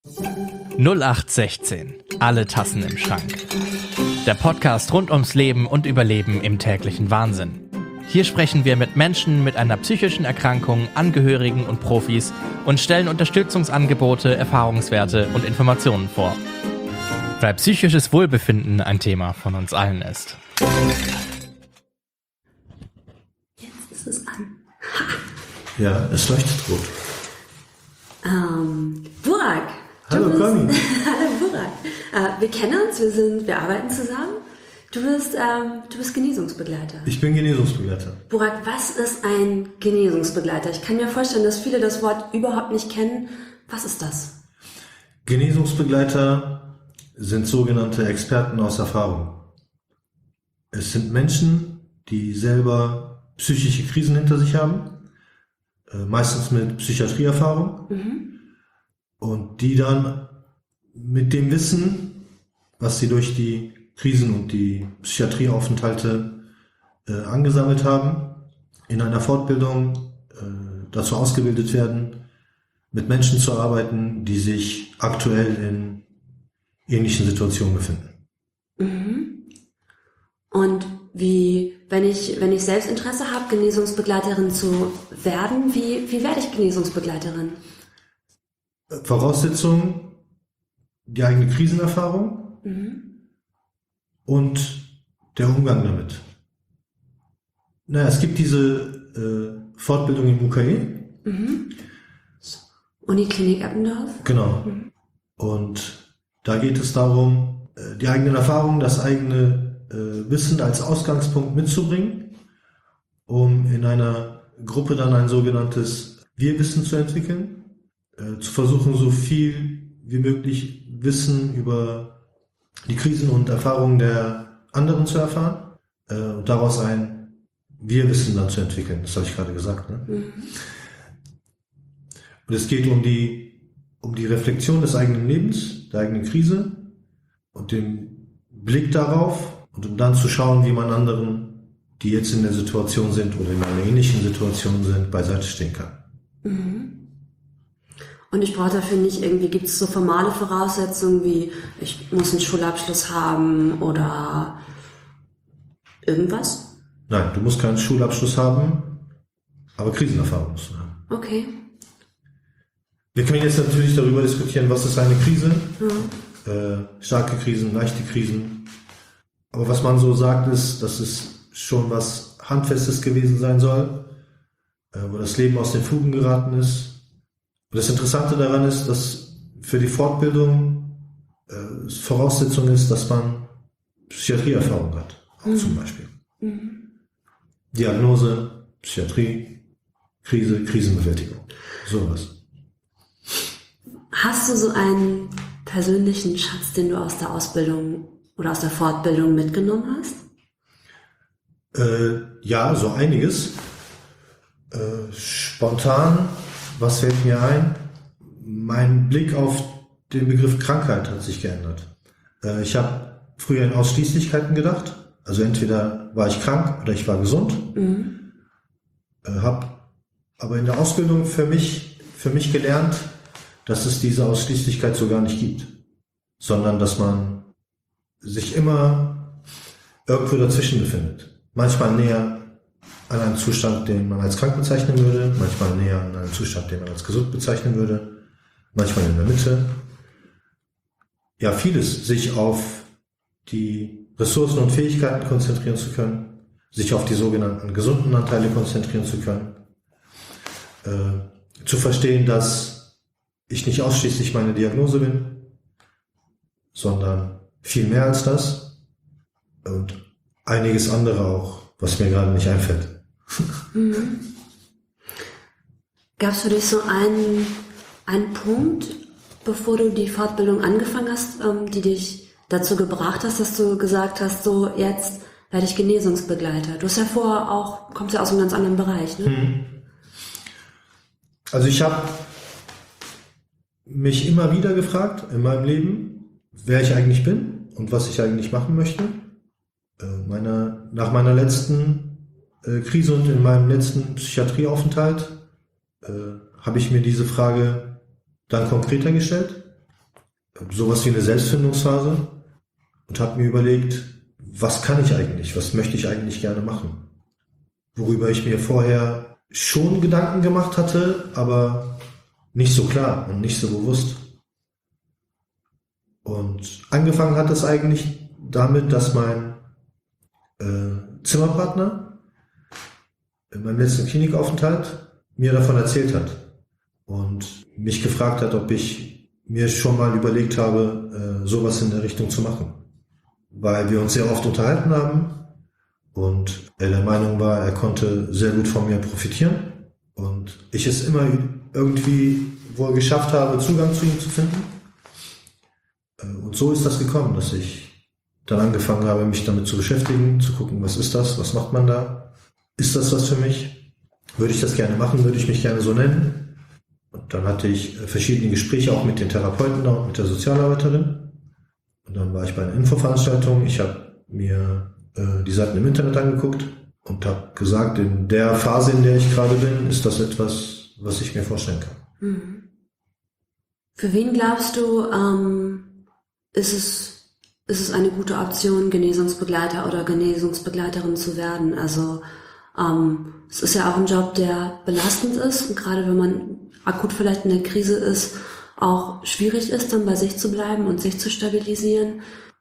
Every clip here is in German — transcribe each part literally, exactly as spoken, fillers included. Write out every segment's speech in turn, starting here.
null acht sechzehn. Alle Tassen im Schrank. Der Podcast rund ums Leben und Überleben im täglichen Wahnsinn. Hier sprechen wir mit Menschen mit einer psychischen Erkrankung, Angehörigen und Profis und stellen Unterstützungsangebote, Erfahrungswerte und Informationen vor. Weil psychisches Wohlbefinden ein Thema von uns allen ist. Jetzt ist es an. Ja, es leuchtet rot. Ähm, Burak. Hallo Conny. Hallo Burak. Äh, wir kennen uns, wir sind, wir arbeiten zusammen. Du bist, ähm, du bist Genesungsbegleiter. Ich bin Genesungsbegleiter. Burak, was ist ein Genesungsbegleiter? Ich kann mir vorstellen, dass viele das Wort überhaupt nicht kennen. Was ist das? Genesungsbegleiter sind sogenannte Experten aus Erfahrung. Es sind Menschen, die selber psychische Krisen hinter sich haben, äh, meistens mit Psychiatrieerfahrung, mhm. und die dann mit dem Wissen, was sie durch die Krisen und die Psychiatrieaufenthalte äh, angesammelt haben, in einer Fortbildung äh, dazu ausgebildet werden, mit Menschen zu arbeiten, die sich aktuell in ähnlichen Situationen befinden. Mhm. Und wie, wenn ich, wenn ich selbst Interesse habe, Genesungsbegleiterin zu werden, wie, wie werde ich Genesungsbegleiterin? Voraussetzung, die eigene Krisenerfahrung, mhm. und der Umgang damit. Naja, es gibt diese äh, Fortbildung im U K E. Mhm. Uniklinik Eppendorf. Genau. Mhm. Und da geht es darum, äh, die eigenen Erfahrungen, das eigene äh, Wissen als Ausgangspunkt mitzubringen, um in einer Gruppe dann ein sogenanntes Wir-Wissen zu entwickeln, äh, zu versuchen, so viel wie möglich Wissen über die Krisen und Erfahrungen der anderen zu erfahren, äh, und daraus ein Wir-Wissen dann zu entwickeln. Das habe ich gerade gesagt. Ne? Mhm. Und es geht um die, um die Reflexion des eigenen Lebens, der eigenen Krise und den Blick darauf und um dann zu schauen, wie man anderen, die jetzt in der Situation sind oder in einer ähnlichen Situation sind, beiseite stehen kann. Mhm. Und ich brauche dafür nicht irgendwie, gibt es so formale Voraussetzungen wie, ich muss einen Schulabschluss haben oder irgendwas? Nein, du musst keinen Schulabschluss haben, aber Krisenerfahrung musst du haben. Okay. Wir können jetzt natürlich darüber diskutieren, was ist eine Krise, mhm. äh, starke Krisen, leichte Krisen. Aber was man so sagt ist, dass es schon was Handfestes gewesen sein soll, äh, wo das Leben aus den Fugen geraten ist. Und das Interessante daran ist, dass für die Fortbildung äh, Voraussetzung ist, dass man Psychiatrieerfahrung hat, auch mhm. zum Beispiel. Mhm. Diagnose, Psychiatrie, Krise, Krisenbewältigung, sowas. Hast du so einen persönlichen Schatz, den du aus der Ausbildung oder aus der Fortbildung mitgenommen hast? Äh, ja, so einiges. Äh, spontan, was fällt mir ein? Mein Blick auf den Begriff Krankheit hat sich geändert. Äh, ich habe früher in Ausschließlichkeiten gedacht. Also entweder war ich krank oder ich war gesund. Mhm. Äh, habe aber in der Ausbildung für mich, für mich gelernt, dass es diese Ausschließlichkeit so gar nicht gibt, sondern dass man sich immer irgendwo dazwischen befindet. Manchmal näher an einem Zustand, den man als krank bezeichnen würde, manchmal näher an einem Zustand, den man als gesund bezeichnen würde, manchmal in der Mitte. Ja, vieles, sich auf die Ressourcen und Fähigkeiten konzentrieren zu können, sich auf die sogenannten gesunden Anteile konzentrieren zu können, äh, zu verstehen, dass ich nicht ausschließlich meine Diagnose bin, sondern viel mehr als das und einiges andere auch, was mir gerade nicht einfällt. Mhm. Gab es für dich so einen, einen Punkt, bevor du die Fortbildung angefangen hast, ähm, die dich dazu gebracht hast, dass du gesagt hast, so jetzt werde ich Genesungsbegleiter? Du hast ja vorher auch, kommst ja aus einem ganz anderen Bereich, ne? Mhm. Also ich habe mich immer wieder gefragt in meinem Leben, wer ich eigentlich bin und was ich eigentlich machen möchte. Äh, meiner, nach meiner letzten äh, Krise und in meinem letzten Psychiatrieaufenthalt äh, habe ich mir diese Frage dann konkreter gestellt sowas wie eine Selbstfindungsphase und habe mir überlegt, was kann ich eigentlich, was möchte ich eigentlich gerne machen? Worüber ich mir vorher schon Gedanken gemacht hatte, aber nicht so klar und nicht so bewusst. Und angefangen hat es eigentlich damit, dass mein äh, Zimmerpartner in meinem letzten Klinikaufenthalt mir davon erzählt hat und mich gefragt hat, ob ich mir schon mal überlegt habe, äh, sowas in der Richtung zu machen. Weil wir uns sehr oft unterhalten haben und er der Meinung war, er konnte sehr gut von mir profitieren und ich es immer irgendwie wohl geschafft habe, Zugang zu ihm zu finden. Und so ist das gekommen, dass ich dann angefangen habe, mich damit zu beschäftigen, zu gucken, was ist das, was macht man da, ist das was für mich, würde ich das gerne machen, würde ich mich gerne so nennen. Und dann hatte ich verschiedene Gespräche auch mit den Therapeuten und mit der Sozialarbeiterin. Und dann war ich bei einer Infoveranstaltung, ich habe mir äh, die Seiten im Internet angeguckt und habe gesagt, in der Phase, in der ich gerade bin, ist das etwas, was ich mir vorstellen kann. Mhm. Für wen glaubst du, ähm Ist es, ist es eine gute Option, Genesungsbegleiter oder Genesungsbegleiterin zu werden? Also ähm, es ist ja auch ein Job, der belastend ist und gerade wenn man akut vielleicht in der Krise ist, auch schwierig ist, dann bei sich zu bleiben und sich zu stabilisieren.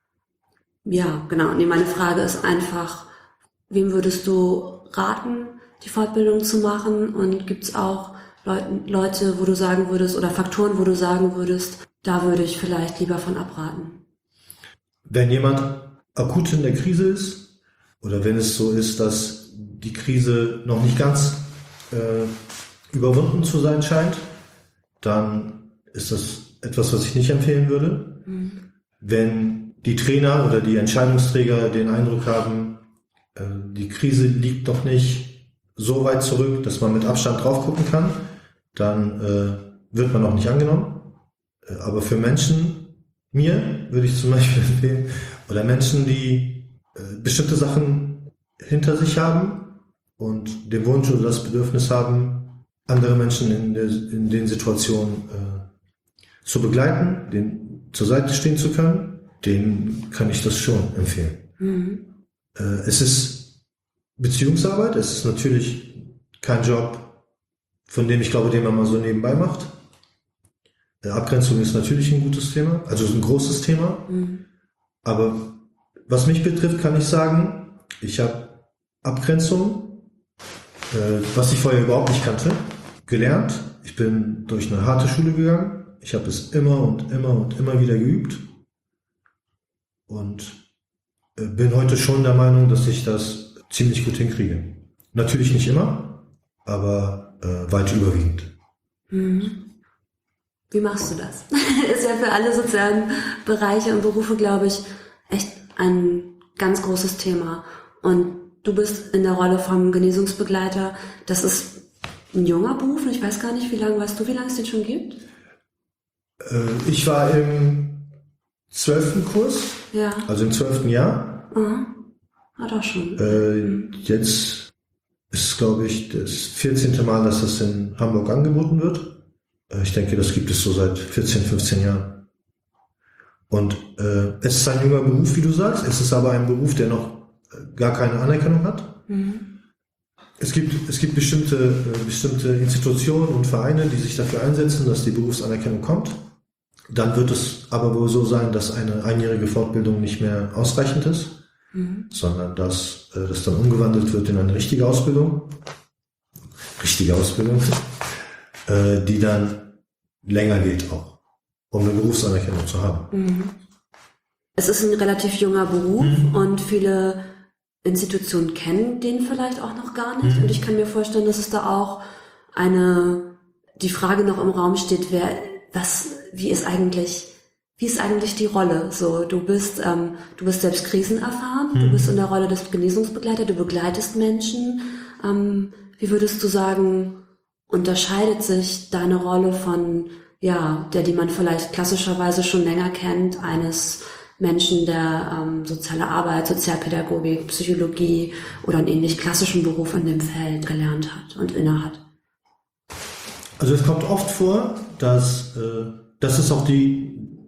Ja, genau. Nee, meine Frage ist einfach, wem würdest du raten, die Fortbildung zu machen? Und gibt es auch Leute, Leute, wo du sagen würdest, oder Faktoren, wo du sagen würdest, da würde ich vielleicht lieber von abraten? Wenn jemand akut in der Krise ist oder wenn es so ist, dass die Krise noch nicht ganz äh, überwunden zu sein scheint, dann ist das etwas, was ich nicht empfehlen würde. Mhm. Wenn die Trainer oder die Entscheidungsträger den Eindruck haben, äh, die Krise liegt noch nicht so weit zurück, dass man mit Abstand drauf gucken kann, dann äh, wird man auch nicht angenommen. Aber für Menschen, mir würde ich zum Beispiel empfehlen, oder Menschen, die äh, bestimmte Sachen hinter sich haben und den Wunsch oder das Bedürfnis haben, andere Menschen in, der, in den Situationen äh, zu begleiten, denen zur Seite stehen zu können, denen kann ich das schon empfehlen. Mhm. Äh, es ist Beziehungsarbeit, es ist natürlich kein Job, von dem ich glaube, den man mal so nebenbei macht. Abgrenzung ist natürlich ein gutes Thema, also ein großes Thema. Mhm. Aber was mich betrifft, kann ich sagen, ich habe Abgrenzung, äh, was ich vorher überhaupt nicht kannte, gelernt. Ich bin durch eine harte Schule gegangen. Ich habe es immer und immer und immer wieder geübt. Und äh, bin heute schon der Meinung, dass ich das ziemlich gut hinkriege. Natürlich nicht immer, aber äh, weit überwiegend. Mhm. Wie machst du das? Ist ja für alle sozialen Bereiche und Berufe, glaube ich, echt ein ganz großes Thema. Und du bist in der Rolle vom Genesungsbegleiter. Das ist ein junger Beruf und ich weiß gar nicht, wie lange, weißt du, wie lange es den schon gibt? Äh, ich war im zwölften Kurs, ja. Also im zwölften Jahr. Aha. Ah, doch schon. Äh, mhm. Jetzt ist, glaube ich, das vierzehnte Mal, dass das in Hamburg angeboten wird. Ich denke, das gibt es so seit vierzehn, fünfzehn Jahren. Und äh, es ist ein junger Beruf, wie du sagst. Es ist aber ein Beruf, der noch äh, gar keine Anerkennung hat. Mhm. Es gibt, es gibt bestimmte, äh, bestimmte Institutionen und Vereine, die sich dafür einsetzen, dass die Berufsanerkennung kommt. Dann wird es aber wohl so sein, dass eine einjährige Fortbildung nicht mehr ausreichend ist, mhm. sondern dass äh, das dann umgewandelt wird in eine richtige Ausbildung. Richtige Ausbildung. Die dann länger geht auch, um eine Berufsanerkennung zu haben. Es ist ein relativ junger Beruf mhm. und viele Institutionen kennen den vielleicht auch noch gar nicht. Mhm. Und ich kann mir vorstellen, dass es da auch eine, die Frage noch im Raum steht, wer, was, wie ist eigentlich, wie ist eigentlich die Rolle? So, du bist, ähm, du bist selbst krisenerfahren, mhm. du bist in der Rolle des Genesungsbegleiters, du begleitest Menschen. Ähm, wie würdest du sagen, unterscheidet sich deine Rolle von, ja, der, die man vielleicht klassischerweise schon länger kennt, eines Menschen, der ähm, soziale Arbeit, Sozialpädagogik, Psychologie oder einen ähnlich klassischen Beruf in dem Feld gelernt hat und innehat? Also es kommt oft vor, dass, äh, das ist auch die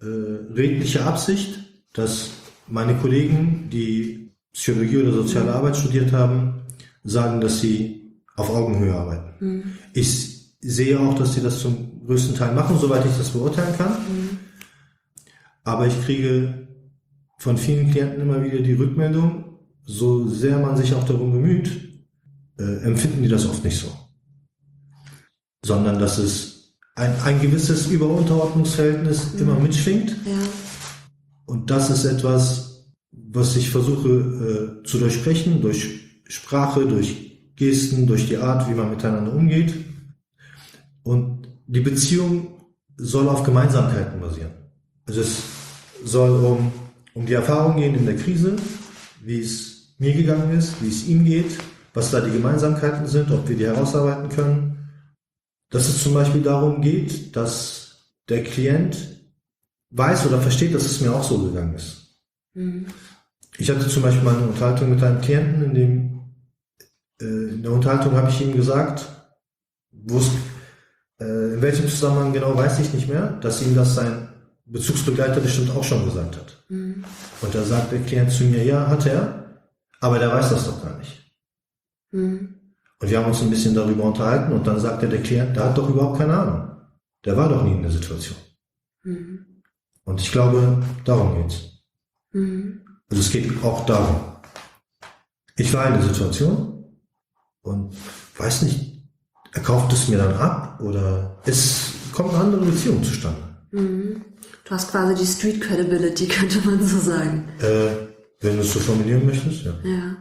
äh, redliche Absicht, dass meine Kollegen, die Psychologie oder soziale Arbeit studiert haben, sagen, dass sie auf Augenhöhe arbeiten. Mhm. Ich sehe auch, dass sie das zum größten Teil machen, soweit ich das beurteilen kann. Mhm. Aber ich kriege von vielen Klienten immer wieder die Rückmeldung, so sehr man sich auch darum bemüht, äh, empfinden die das oft nicht so. Sondern dass es ein, ein gewisses Über-Unterordnungsverhältnis mhm. immer mitschwingt. Ja. Und das ist etwas, was ich versuche äh, zu durchsprechen, durch Sprache, durch Gesten, durch die Art, wie man miteinander umgeht. Und die Beziehung soll auf Gemeinsamkeiten basieren. Also es soll um, um die Erfahrung gehen in der Krise, wie es mir gegangen ist, wie es ihm geht, was da die Gemeinsamkeiten sind, ob wir die herausarbeiten können. Dass es zum Beispiel darum geht, dass der Klient weiß oder versteht, dass es mir auch so gegangen ist. Mhm. Ich hatte zum Beispiel mal eine Unterhaltung mit einem Klienten, in dem äh, in der Unterhaltung habe ich ihm gesagt, wo es, äh, in welchem Zusammenhang genau weiß ich nicht mehr, dass ihm das sein Bezugsbegleiter bestimmt auch schon gesagt hat. Mhm. Und da sagt der Klient zu mir, ja, hat er, aber der weiß das doch gar nicht. Mhm. Und wir haben uns ein bisschen darüber unterhalten und dann sagte der Klient, der hat doch überhaupt keine Ahnung. Der war doch nie in der Situation. Mhm. Und ich glaube, darum geht's. Mhm. Also es geht auch darum. Ich war in der Situation und weiß nicht, er kauft es mir dann ab oder es kommt eine andere Beziehung zustande. Mhm. Du hast quasi die Street Credibility, könnte man so sagen. Äh, wenn du es so formulieren möchtest, ja. Ja.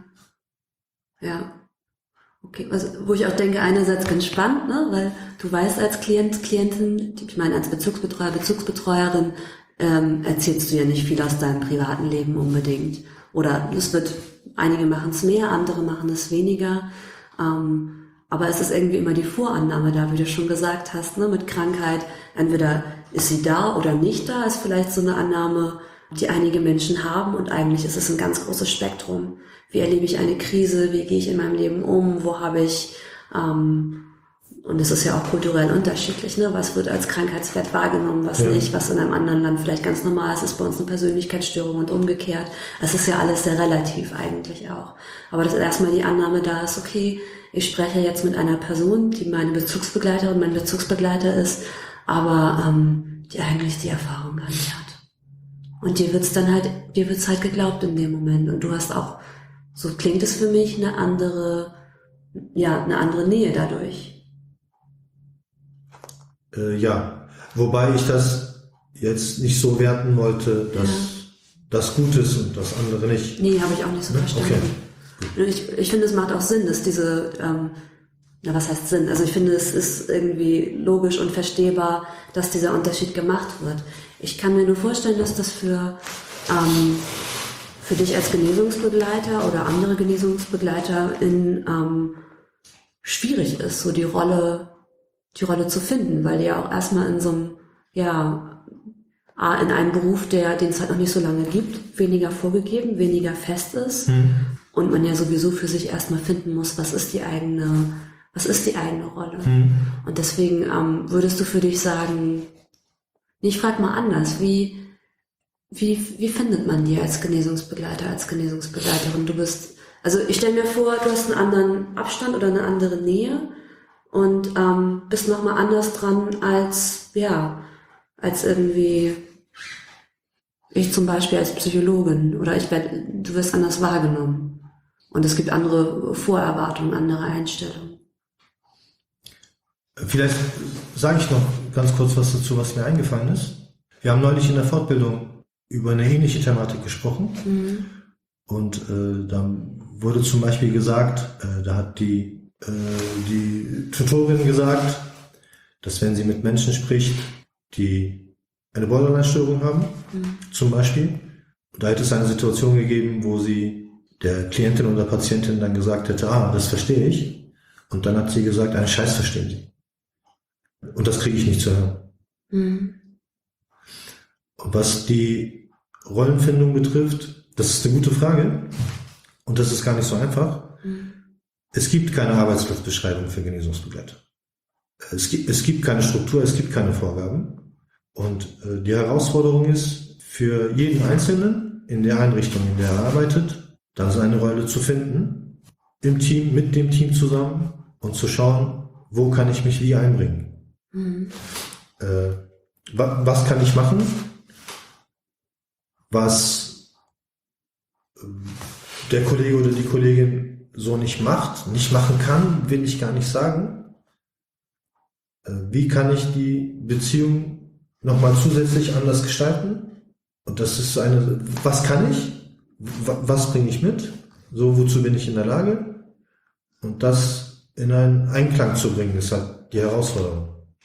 Ja. Okay, also, wo ich auch denke, einerseits ganz spannend, ne, weil du weißt als Klient, Klientin, ich meine als Bezugsbetreuer, Bezugsbetreuerin, ähm, erzählst du ja nicht viel aus deinem privaten Leben unbedingt. Oder es wird, einige machen es mehr, andere machen es weniger. Ähm, aber es ist irgendwie immer die Vorannahme da, wie du schon gesagt hast, ne, mit Krankheit. Entweder ist sie da oder nicht da, ist vielleicht so eine Annahme, die einige Menschen haben. Und eigentlich ist es ein ganz großes Spektrum. Wie erlebe ich eine Krise? Wie gehe ich in meinem Leben um? Wo habe ich, ähm, und es ist ja auch kulturell unterschiedlich, ne? Was wird als Krankheitswert wahrgenommen, was ja. nicht, was in einem anderen Land vielleicht ganz normal ist, ist bei uns eine Persönlichkeitsstörung und umgekehrt. Es ist ja alles sehr relativ eigentlich auch. Aber dass erstmal die Annahme da ist, okay, ich spreche jetzt mit einer Person, die meine Bezugsbegleiterin, mein Bezugsbegleiter ist, aber ähm, die eigentlich die Erfahrung gar nicht hat. Und dir wird's dann halt, dir wird's halt geglaubt in dem Moment. Und du hast auch, so klingt es für mich, eine andere, ja, eine andere Nähe dadurch. Äh, ja, wobei ich das jetzt nicht so werten wollte, dass ja. das gut ist und das andere nicht. Nee, habe ich auch nicht so verstanden. Okay. Ich, ich finde, es macht auch Sinn, dass diese, ähm, na, was heißt Sinn? Also ich finde, es ist irgendwie logisch und verstehbar, dass dieser Unterschied gemacht wird. Ich kann mir nur vorstellen, dass das für, ähm, für dich als Genesungsbegleiter oder andere Genesungsbegleiter in, ähm, schwierig ist, so die Rolle die Rolle zu finden, weil die ja auch erstmal in so einem, ja, in einem Beruf, der, den es halt noch nicht so lange gibt, weniger vorgegeben, weniger fest ist mhm. und man ja sowieso für sich erstmal finden muss, was ist die eigene, was ist die eigene Rolle. Mhm. Und deswegen ähm, würdest du für dich sagen, ich frag mal anders, wie, wie, wie findet man die als Genesungsbegleiter, als Genesungsbegleiterin? Du bist, also ich stelle mir vor, du hast einen anderen Abstand oder eine andere Nähe und ähm, bist nochmal anders dran als, ja, als irgendwie ich zum Beispiel als Psychologin oder ich werde, du wirst anders wahrgenommen. Und es gibt andere Vorerwartungen, andere Einstellungen. Vielleicht sage ich noch ganz kurz was dazu, was mir eingefallen ist. Wir haben neulich in der Fortbildung über eine ähnliche Thematik gesprochen. Mhm. Und äh, da wurde zum Beispiel gesagt, äh, da hat die die Tutorin gesagt, dass wenn sie mit Menschen spricht, die eine Borderline-Störung haben, mhm. zum Beispiel, da hätte es eine Situation gegeben, wo sie der Klientin oder Patientin dann gesagt hätte, ah, das verstehe ich. Und dann hat sie gesagt, einen Scheiß verstehen sie. Und das kriege ich nicht zu hören. Mhm. Und was die Rollenfindung betrifft, das ist eine gute Frage. Und das ist gar nicht so einfach. Mhm. Es gibt keine Arbeitsplatzbeschreibung für Genesungsbegleiter. Es gibt, es gibt keine Struktur, es gibt keine Vorgaben. Und äh, die Herausforderung ist, für jeden Einzelnen in der Einrichtung, in der er arbeitet, dann seine Rolle zu finden, im Team, mit dem Team zusammen und zu schauen, wo kann ich mich wie einbringen. Mhm. Äh, wa- was kann ich machen, was äh, der Kollege oder die Kollegin so nicht macht, nicht machen kann, will ich gar nicht sagen. Äh, wie kann ich die Beziehung nochmal zusätzlich anders gestalten? Und das ist eine, was kann ich? Was bringe ich mit? So, wozu bin ich in der Lage? Und das in einen Einklang zu bringen, ist halt die Herausforderung.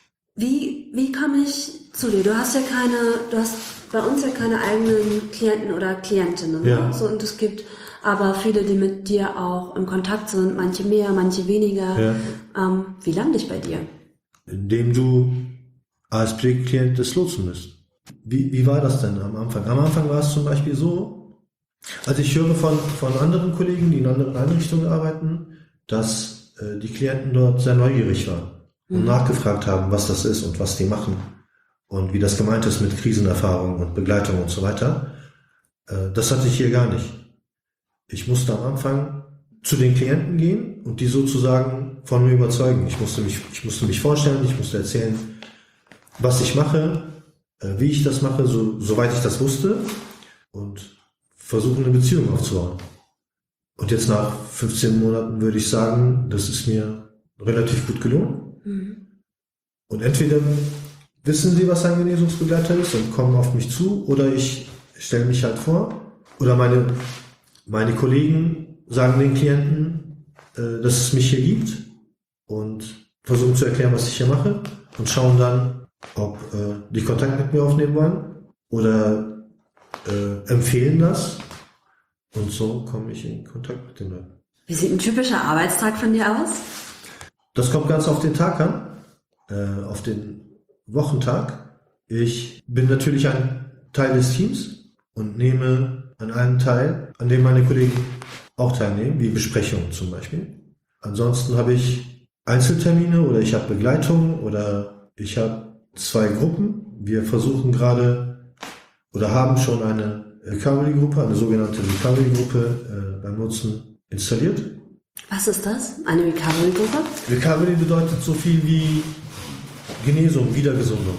Wie, wie komme ich zu dir? Du hast ja keine, du hast bei uns ja keine eigenen Klienten oder Klientinnen. Ja. Ne? So, und es gibt aber viele, die mit dir auch im Kontakt sind, manche mehr, manche weniger. Ja. Ähm, wie lande ich bei dir? Indem du als Pflegeklient des Lotsen bist. Wie, wie war das denn am Anfang? Am Anfang war es zum Beispiel so, also ich höre von, von anderen Kollegen, die in anderen Einrichtungen arbeiten, dass äh, die Klienten dort sehr neugierig waren und mhm. nachgefragt haben, was das ist und was die machen und wie das gemeint ist mit Krisenerfahrung und Begleitung und so weiter. Äh, das hatte ich hier gar nicht. Ich musste am Anfang zu den Klienten gehen und die sozusagen von mir überzeugen. Ich musste mich, ich musste mich vorstellen, ich musste erzählen, was ich mache, wie ich das mache, so, soweit ich das wusste, und versuchen, eine Beziehung aufzubauen. Und jetzt nach fünfzehn Monaten würde ich sagen, das ist mir relativ gut gelungen. Mhm. Und entweder wissen sie, was ein Genesungsbegleiter ist und kommen auf mich zu, oder ich stelle mich halt vor, oder meine, meine Kollegen sagen den Klienten, äh, dass es mich hier gibt und versuchen zu erklären, was ich hier mache, und schauen dann, ob äh, die Kontakt mit mir aufnehmen wollen oder äh, empfehlen das, und so komme ich in Kontakt mit den Leuten. Wie sieht ein typischer Arbeitstag von dir aus? Das kommt ganz auf den Tag an, äh, auf den Wochentag. Ich bin natürlich ein Teil des Teams und nehme an einem Teil, an dem meine Kollegen auch teilnehmen, wie Besprechungen zum Beispiel. Ansonsten habe ich Einzeltermine oder ich habe Begleitung oder ich habe zwei Gruppen. Wir versuchen gerade oder haben schon eine Recovery-Gruppe, eine sogenannte Recovery-Gruppe äh, beim Nutzen installiert. Was ist das? Eine Recovery-Gruppe? Recovery bedeutet so viel wie Genesung, Wiedergesundung.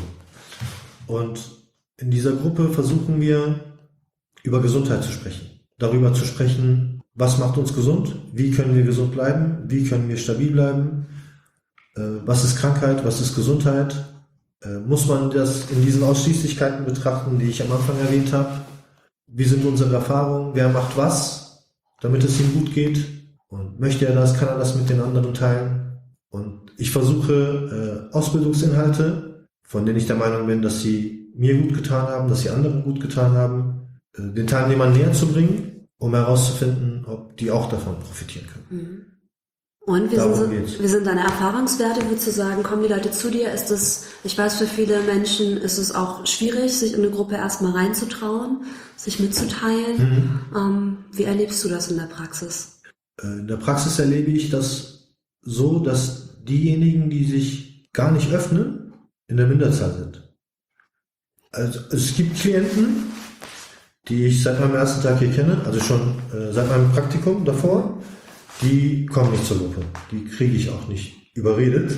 Und in dieser Gruppe versuchen wir, über Gesundheit zu sprechen. Darüber zu sprechen, was macht uns gesund, wie können wir gesund bleiben, wie können wir stabil bleiben, äh, was ist Krankheit, was ist Gesundheit. Äh, muss man das in diesen Ausschließlichkeiten betrachten, die ich am Anfang erwähnt habe? Wie sind unsere Erfahrungen? Wer macht was, damit es ihm gut geht? Und möchte er das, kann er das mit den anderen teilen? Und ich versuche, äh, Ausbildungsinhalte, von denen ich der Meinung bin, dass sie mir gut getan haben, dass sie anderen gut getan haben, äh, den Teilnehmern näher zu bringen, um herauszufinden, ob die auch davon profitieren können. Mhm. Und wie sind, wie sind deine Erfahrungswerte? Würdest du sagen, kommen die Leute zu dir? Ist es, ich weiß, für viele Menschen ist es auch schwierig, sich in eine Gruppe erstmal reinzutrauen, sich mitzuteilen. Mhm. Ähm, wie erlebst du das in der Praxis? In der Praxis erlebe ich das so, dass diejenigen, die sich gar nicht öffnen, in der Minderzahl sind. Also es gibt Klienten, die ich seit meinem ersten Tag hier kenne, also schon äh, seit meinem Praktikum davor, die kommen nicht zur Gruppe. Die kriege ich auch nicht überredet.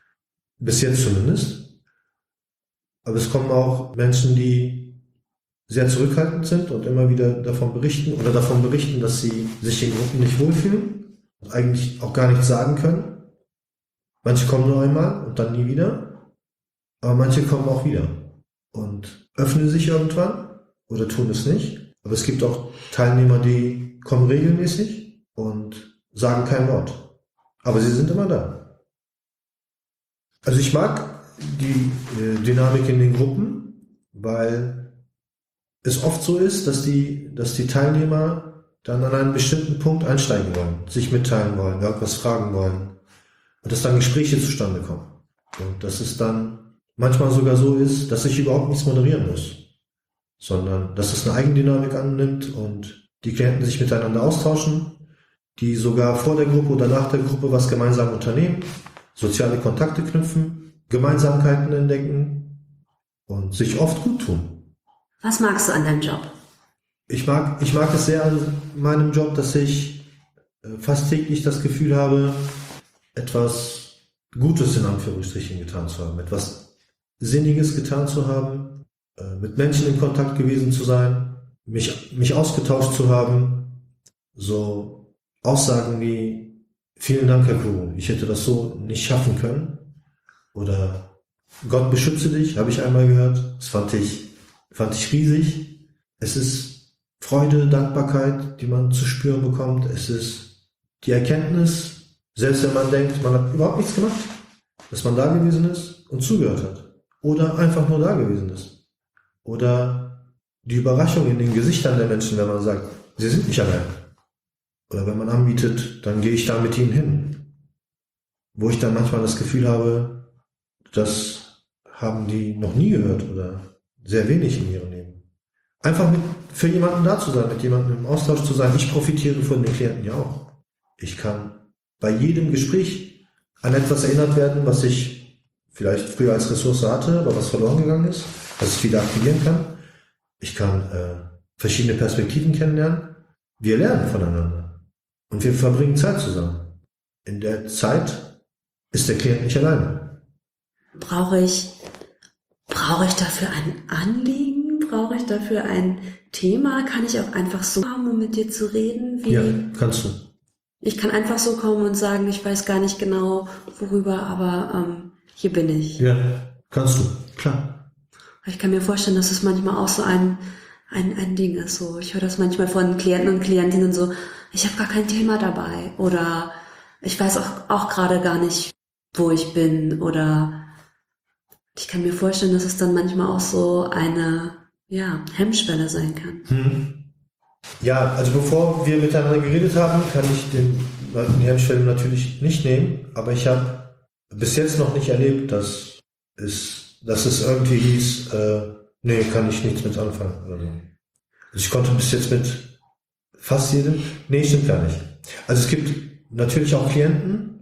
Bis jetzt zumindest. Aber es kommen auch Menschen, die sehr zurückhaltend sind und immer wieder davon berichten oder davon berichten, dass sie sich in Gruppen nicht wohlfühlen und eigentlich auch gar nichts sagen können. Manche kommen nur einmal und dann nie wieder. Aber manche kommen auch wieder und öffnen sich irgendwann oder tun es nicht. Aber es gibt auch Teilnehmer, die kommen regelmäßig und sagen kein Wort. Aber sie sind immer da. Also ich mag die äh, Dynamik in den Gruppen, weil es oft so ist, dass die, dass die Teilnehmer dann an einem bestimmten Punkt einsteigen wollen, sich mitteilen wollen, irgendwas fragen wollen. Und dass dann Gespräche zustande kommen. Und dass es dann manchmal sogar so ist, dass ich überhaupt nichts moderieren muss, sondern dass es eine Eigendynamik annimmt und die Klienten sich miteinander austauschen, die sogar vor der Gruppe oder nach der Gruppe was gemeinsam unternehmen, soziale Kontakte knüpfen, Gemeinsamkeiten entdecken und sich oft gut tun. Was magst du an deinem Job? Ich mag, ich mag es sehr an meinem Job, dass ich fast täglich das Gefühl habe, etwas Gutes in Anführungsstrichen getan zu haben, etwas Sinniges getan zu haben, mit Menschen in Kontakt gewesen zu sein, mich, mich ausgetauscht zu haben, so Aussagen wie vielen Dank, Herr Kuro, ich hätte das so nicht schaffen können oder Gott beschütze dich, habe ich einmal gehört, das fand ich, fand ich riesig. Es ist Freude, Dankbarkeit, die man zu spüren bekommt, es ist die Erkenntnis, selbst wenn man denkt, man hat überhaupt nichts gemacht, dass man da gewesen ist und zugehört hat oder einfach nur da gewesen ist. Oder die Überraschung in den Gesichtern der Menschen, wenn man sagt, sie sind nicht allein. Oder wenn man anbietet, dann gehe ich da mit ihnen hin. Wo ich dann manchmal das Gefühl habe, das haben die noch nie gehört oder sehr wenig in ihrem Leben. Einfach mit, für jemanden da zu sein, mit jemandem im Austausch zu sein. Ich profitiere von den Klienten ja auch. Ich kann bei jedem Gespräch an etwas erinnert werden, was ich vielleicht früher als Ressource hatte, aber was verloren gegangen ist, dass ich wieder aktivieren kann. Ich kann äh, verschiedene Perspektiven kennenlernen. Wir lernen voneinander und wir verbringen Zeit zusammen. In der Zeit ist der Klient nicht alleine. Brauche ich, brauche ich dafür ein Anliegen? Brauche ich dafür ein Thema? Kann ich auch einfach so kommen, um mit dir zu reden? Wie Ja, kannst du. Ich kann einfach so kommen und sagen, ich weiß gar nicht genau, worüber, aber ähm, hier bin ich. Ja, kannst du, klar. Ich kann mir vorstellen, dass es manchmal auch so ein, ein, ein Ding ist. So, ich höre das manchmal von Klienten und Klientinnen so, ich habe gar kein Thema dabei oder ich weiß auch, auch gerade gar nicht, wo ich bin oder ich kann mir vorstellen, dass es dann manchmal auch so eine ja, Hemmschwelle sein kann. Hm. Ja, also bevor wir miteinander geredet haben, kann ich den Leuten die Hemmschwelle natürlich nicht nehmen, aber ich habe bis jetzt noch nicht erlebt, dass es, dass es irgendwie hieß, äh, nee, kann ich nichts mit anfangen oder so. Also ich konnte bis jetzt mit fast jedem, nee, stimmt gar nicht. Also es gibt natürlich auch Klienten,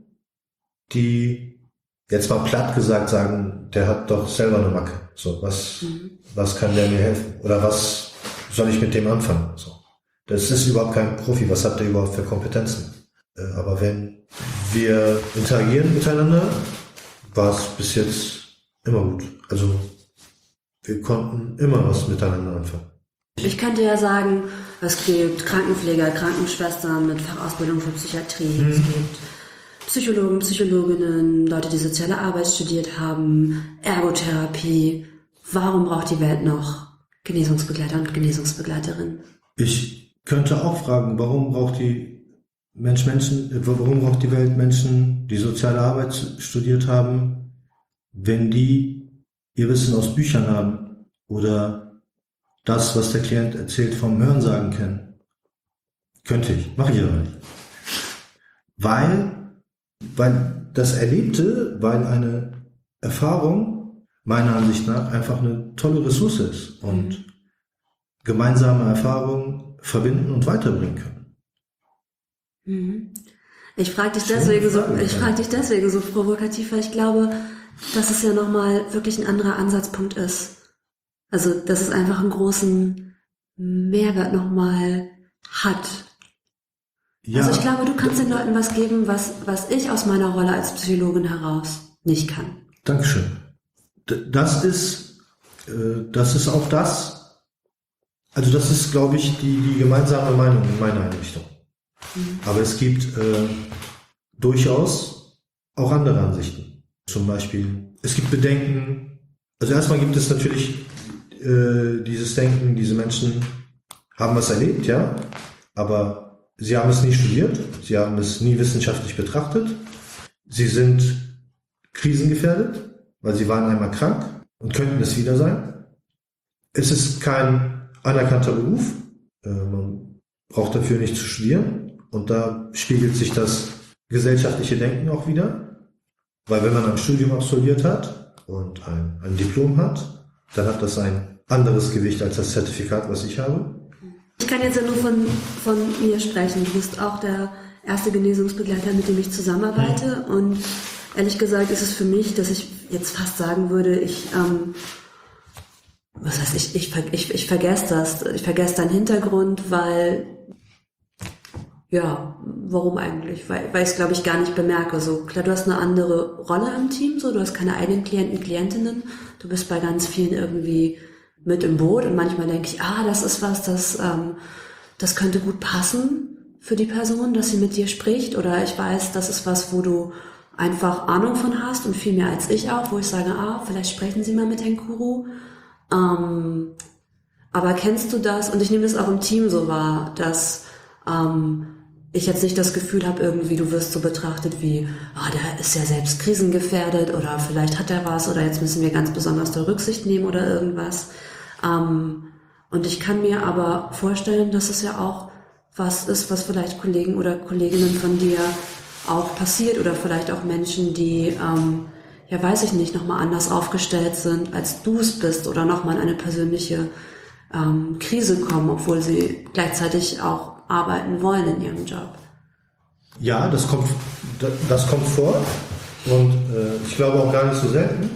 die jetzt mal platt gesagt sagen, der hat doch selber eine Macke. So, was, mhm. was kann der mir helfen? Oder was soll ich mit dem anfangen? So. Das ist überhaupt kein Profi. Was hat der überhaupt für Kompetenzen? Äh, aber wenn wir interagieren miteinander, war es bis jetzt immer gut. Also wir konnten immer was miteinander anfangen. Ich könnte ja sagen, es gibt Krankenpfleger, Krankenschwestern mit Fachausbildung für Psychiatrie, hm. es gibt Psychologen, Psychologinnen, Leute, die soziale Arbeit studiert haben, Ergotherapie. Warum braucht die Welt noch Genesungsbegleiter und Genesungsbegleiterinnen? Ich könnte auch fragen, warum braucht die Mensch Menschen, warum braucht die Welt Menschen, die soziale Arbeit studiert haben, wenn die ihr Wissen aus Büchern haben oder das, was der Klient erzählt, vom Hörensagen kennen? Könnte ich, mache ich aber nicht. Weil, weil das Erlebte, weil eine Erfahrung meiner Ansicht nach einfach eine tolle Ressource ist und gemeinsame Erfahrungen verbinden und weiterbringen können. Ich frage dich deswegen so, ich frage dich deswegen so provokativ, weil ich glaube, dass es ja nochmal wirklich ein anderer Ansatzpunkt ist. Also, dass es einfach einen großen Mehrwert nochmal hat. Ja, also ich glaube, du kannst den Leuten was geben, was, was ich aus meiner Rolle als Psychologin heraus nicht kann. Dankeschön. Das ist, das ist auch das, also das ist, glaube ich, die, die gemeinsame Meinung in meiner Einrichtung. Mhm. Aber es gibt äh, durchaus auch andere Ansichten. Zum Beispiel, es gibt Bedenken, also erstmal gibt es natürlich äh, dieses Denken, diese Menschen haben was erlebt, ja, aber sie haben es nie studiert, sie haben es nie wissenschaftlich betrachtet, sie sind krisengefährdet, weil sie waren einmal krank und könnten es wieder sein. Es ist kein anerkannter Beruf, äh, man braucht dafür nicht zu studieren und da spiegelt sich das gesellschaftliche Denken auch wieder, weil wenn man ein Studium absolviert hat und ein, ein Diplom hat, dann hat das ein anderes Gewicht als das Zertifikat, was ich habe. Ich kann jetzt ja nur von, von mir sprechen. Du bist auch der erste Genesungsbegleiter, mit dem ich zusammenarbeite. Mhm. Und ehrlich gesagt ist es für mich, dass ich jetzt fast sagen würde, ich ähm, was heißt, ich, ich, ich, ich vergesse das, ich vergesse deinen Hintergrund, weil, ja, warum eigentlich? Weil, weil ich es, glaube ich, gar nicht bemerke. So, klar, du hast eine andere Rolle im Team, so, du hast keine eigenen Klienten, Klientinnen, du bist bei ganz vielen irgendwie mit im Boot und manchmal denke ich, ah, das ist was, das, ähm, das könnte gut passen für die Person, dass sie mit dir spricht, oder ich weiß, das ist was, wo du einfach Ahnung von hast und viel mehr als ich auch, wo ich sage, ah, vielleicht sprechen Sie mal mit Herrn Kuru. Ähm, aber kennst du das, und ich nehme das auch im Team so wahr, dass ähm, ich jetzt nicht das Gefühl habe, irgendwie du wirst so betrachtet wie, ah, der ist ja selbst krisengefährdet oder vielleicht hat er was oder jetzt müssen wir ganz besonders da Rücksicht nehmen oder irgendwas. Ähm, und ich kann mir aber vorstellen, dass es ja auch was ist, was vielleicht Kollegen oder Kolleginnen von dir auch passiert oder vielleicht auch Menschen, die, ähm, ja weiß ich nicht, nochmal anders aufgestellt sind, als du es bist oder nochmal in eine persönliche ähm, Krise kommen, obwohl sie gleichzeitig auch arbeiten wollen in ihrem Job. Ja, das kommt, das kommt vor und äh, ich glaube auch gar nicht so selten.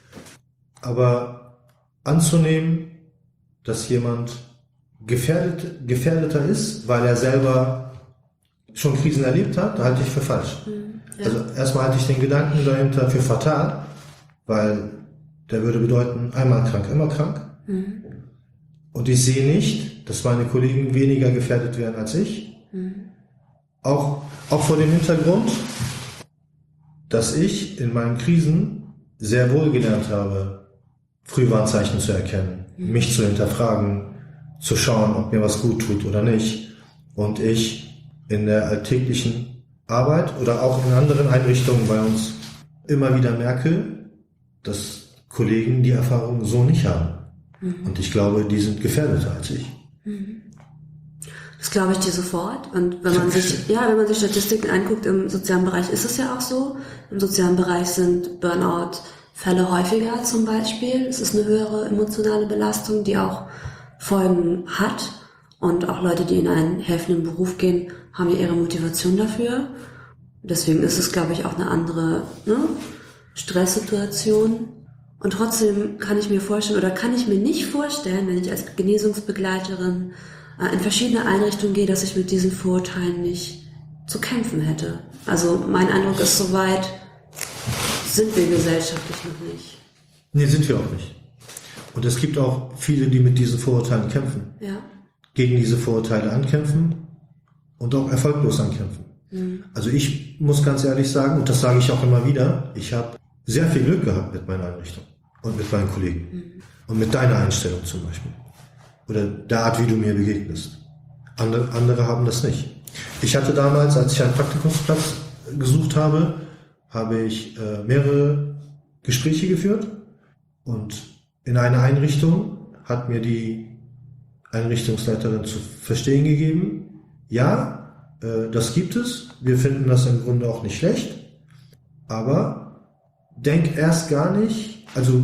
Aber anzunehmen, dass jemand gefährdet, gefährdeter ist, weil er selber schon Krisen erlebt hat, halte ich für falsch. Mhm, ja. Also erstmal halte ich den Gedanken dahinter für fatal, weil der würde bedeuten, einmal krank, immer krank. Mhm. Und ich sehe nicht, dass meine Kollegen weniger gefährdet werden als ich. Mhm. Auch, auch vor dem Hintergrund, dass ich in meinen Krisen sehr wohl gelernt habe, Frühwarnzeichen zu erkennen, mhm. mich zu hinterfragen, zu schauen, ob mir was gut tut oder nicht. Und ich in der alltäglichen Arbeit oder auch in anderen Einrichtungen bei uns immer wieder merke, dass Kollegen die Erfahrung so nicht haben. Mhm. Und ich glaube, die sind gefährdeter als ich. Mhm. Das glaube ich dir sofort. Und wenn man sich, ja, wenn man sich Statistiken anguckt, im sozialen Bereich ist es ja auch so. Im sozialen Bereich sind Burnout-Fälle häufiger zum Beispiel. Es ist eine höhere emotionale Belastung, die auch Folgen hat. Und auch Leute, die in einen helfenden Beruf gehen, haben ja ihre Motivation dafür. Deswegen ist es, glaube ich, auch eine andere, ne, Stresssituation. Und trotzdem kann ich mir vorstellen, oder kann ich mir nicht vorstellen, wenn ich als Genesungsbegleiterin äh, in verschiedene Einrichtungen gehe, dass ich mit diesen Vorurteilen nicht zu kämpfen hätte. Also mein Eindruck ist, soweit sind wir gesellschaftlich noch nicht. Nee, sind wir auch nicht. Und es gibt auch viele, die mit diesen Vorurteilen kämpfen. Ja. Gegen diese Vorurteile ankämpfen und auch erfolglos ankämpfen. Mhm. Also ich muss ganz ehrlich sagen, und das sage ich auch immer wieder, ich habe sehr viel Glück gehabt mit meiner Einrichtung und mit meinen Kollegen. Mhm. Und mit deiner Einstellung zum Beispiel. Oder der Art, wie du mir begegnest. Andere, andere haben das nicht. Ich hatte damals, als ich einen Praktikumsplatz gesucht habe, habe ich äh, mehrere Gespräche geführt und in einer Einrichtung hat mir die Einrichtungsleiterin zu verstehen gegeben, ja, äh, das gibt es, wir finden das im Grunde auch nicht schlecht, aber denk erst gar nicht, also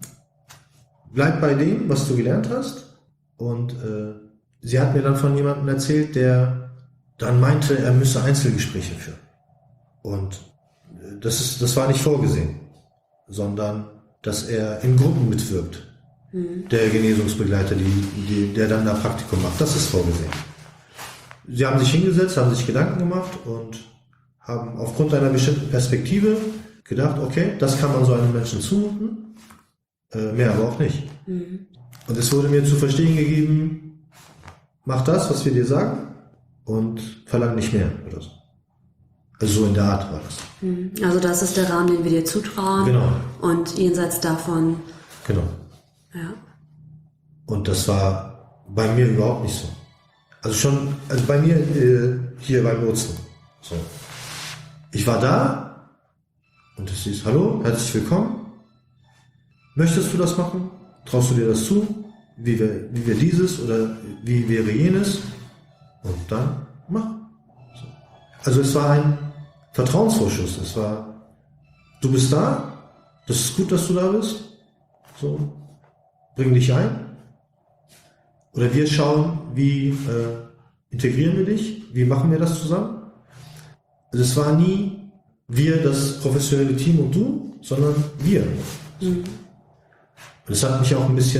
bleib bei dem, was du gelernt hast. Und äh, sie hat mir dann von jemandem erzählt, der dann meinte, er müsse Einzelgespräche führen. Und äh, das ist, das war nicht vorgesehen, sondern dass er in Gruppen mitwirkt. Der Genesungsbegleiter, die, die, der dann da Praktikum macht. Das ist vorgesehen. Sie haben sich hingesetzt, haben sich Gedanken gemacht und haben aufgrund einer bestimmten Perspektive gedacht, okay, das kann man so einem Menschen zumuten, äh, mehr aber auch nicht. Mhm. Und es wurde mir zu verstehen gegeben, mach das, was wir dir sagen und verlang nicht mehr oder so. Also so in der Art war das. Mhm. Also das ist der Rahmen, den wir dir zutrauen. Genau. Und jenseits davon... Genau. Ja. Und das war bei mir überhaupt nicht so. Also schon, also bei mir äh, hier beim Wurzeln. So. Ich war da und es hieß, hallo, herzlich willkommen. Möchtest du das machen? Traust du dir das zu? Wie wäre wie wär dieses oder wie wäre jenes? Und dann mach. So. Also es war ein Vertrauensvorschuss. Es war, du bist da, das ist gut, dass du da bist. So. Bring dich ein. Oder wir schauen, wie äh, integrieren wir dich, wie machen wir das zusammen. Also es war nie wir, das professionelle Team und du, sondern wir. Mhm. Und das hat mich auch ein bisschen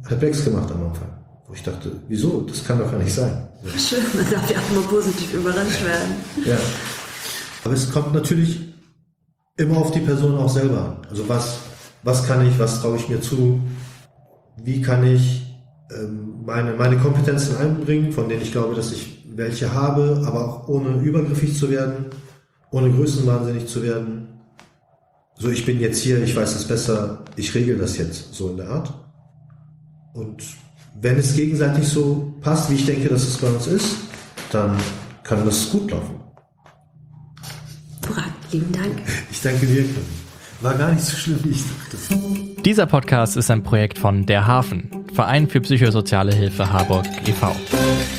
perplex gemacht am Anfang. Wo ich dachte, wieso? Das kann doch gar nicht sein. Schön, man darf ja auch mal positiv überrascht werden. Ja. Aber es kommt natürlich immer auf die Person auch selber an. Also was, was kann ich, was traue ich mir zu? Wie kann ich ähm, meine, meine Kompetenzen einbringen, von denen ich glaube, dass ich welche habe, aber auch ohne übergriffig zu werden, ohne größenwahnsinnig zu werden. So, ich bin jetzt hier, ich weiß es besser, ich regel das jetzt, so in der Art. Und wenn es gegenseitig so passt, wie ich denke, dass es bei uns ist, dann kann das gut laufen. Burak, lieben Dank. Ich danke dir. War gar nicht so schlimm, wie ich dachte. Dieser Podcast ist ein Projekt von Der Hafen, Verein für psychosoziale Hilfe Harburg e V